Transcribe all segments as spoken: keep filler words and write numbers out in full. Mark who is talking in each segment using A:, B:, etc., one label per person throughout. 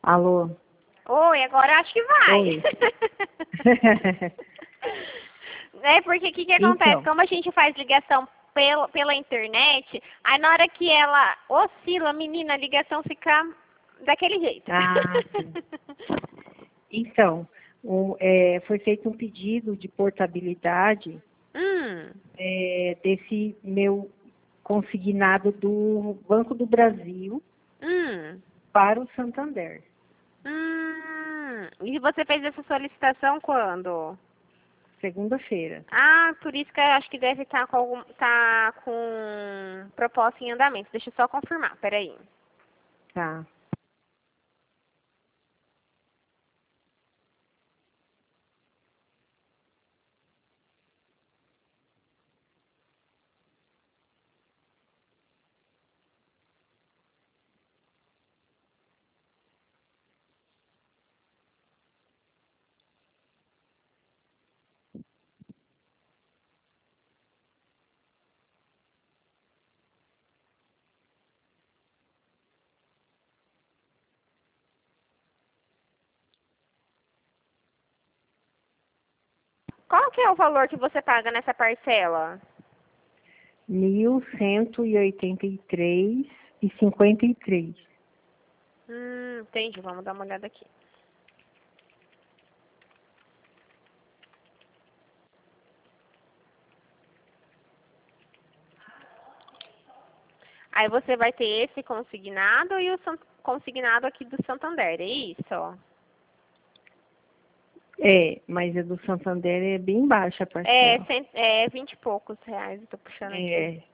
A: Alô?
B: Oi, agora acho que vai.
A: Oi.
B: É porque o que, que acontece?
A: Então.
B: Como a gente faz ligação pela, pela internet, aí na hora que ela oscila, menina, a ligação fica daquele jeito.
A: Ah, sim. Então, o- é, foi feito um pedido de portabilidade
B: hum,
A: é, desse meu consignado do Banco do Brasil
B: hum,
A: para o Santander.
B: hum. E você fez essa solicitação quando?
A: Segunda-feira.
B: Ah, por isso que eu acho que deve estar com algum, tá com proposta em andamento. Deixa eu só confirmar, peraí.
A: Tá.
B: Qual que é o valor que você paga nessa parcela?
A: Mil cento e oitenta e três e cinquenta e três.
B: Hum, entendi. Vamos dar uma olhada aqui. Aí você vai ter esse consignado e o san- consignado aqui do Santander, é isso?
A: É, mas a do Santander é bem baixa a
B: É,
A: parcela.
B: cem, é vinte e poucos reais, eu tô puxando aqui.
A: É.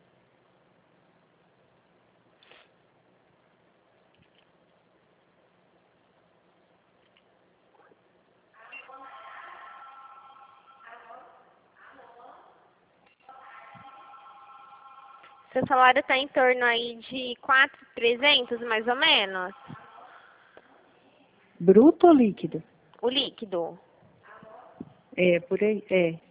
B: Seu salário tá em torno aí de quatro mil e trezentos, mais ou menos?
A: Bruto ou líquido?
B: O líquido.
A: É, por aí. É.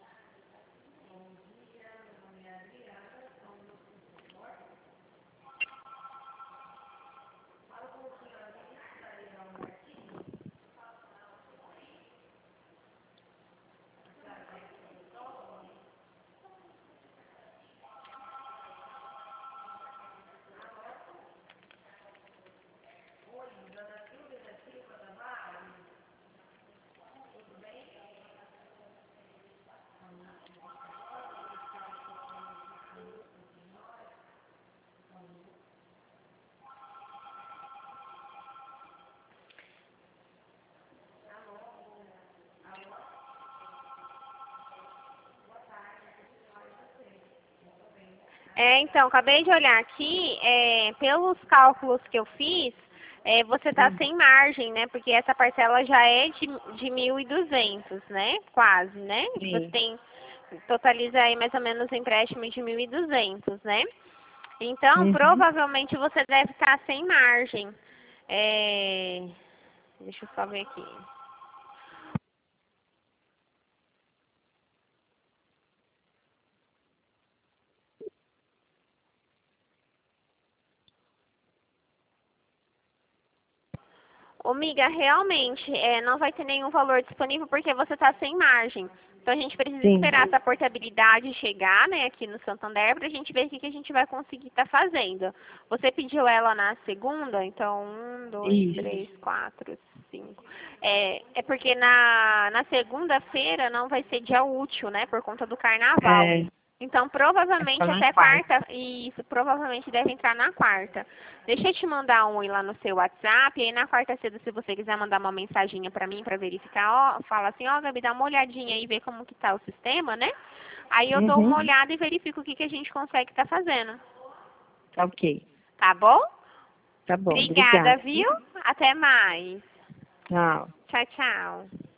B: É, então, acabei de olhar aqui, é, pelos cálculos que eu fiz, é, você tá
A: Hum.
B: sem margem, né? Porque essa parcela já é de, de mil e duzentos, né? Quase, né? Você
A: Sim.
B: tem, totaliza aí mais ou menos um empréstimo de mil e duzentos, né? Então,
A: Uhum.
B: provavelmente você deve estar sem margem. É, deixa eu só ver aqui. Ô, miga, realmente é, não vai ter nenhum valor disponível porque você está sem margem. Então a gente precisa
A: Sim.
B: esperar essa portabilidade chegar, né, aqui no Santander para a gente ver o que, que a gente vai conseguir estar fazendo. Você pediu ela na segunda, então um, dois,
A: Isso.
B: três, quatro, cinco. É, é porque na, na segunda-feira não vai ser dia útil, né, por conta do carnaval.
A: É,
B: Então,
A: é só
B: provavelmente
A: na
B: até
A: quarta.
B: quarta, isso, provavelmente deve entrar na quarta. Deixa eu te mandar um oi lá no seu WhatsApp, e aí na quarta cedo, se você quiser mandar uma mensaginha pra mim pra verificar, ó, fala assim, ó, Gabi, dá uma olhadinha aí, vê como que tá o sistema, né? Aí eu dou uma
A: Uhum.
B: olhada e verifico o que, que a gente consegue tá fazendo.
A: Tá ok.
B: Tá bom?
A: Tá bom.
B: Obrigada,
A: Obrigada.
B: viu? Até mais.
A: Tchau.
B: Tchau, tchau.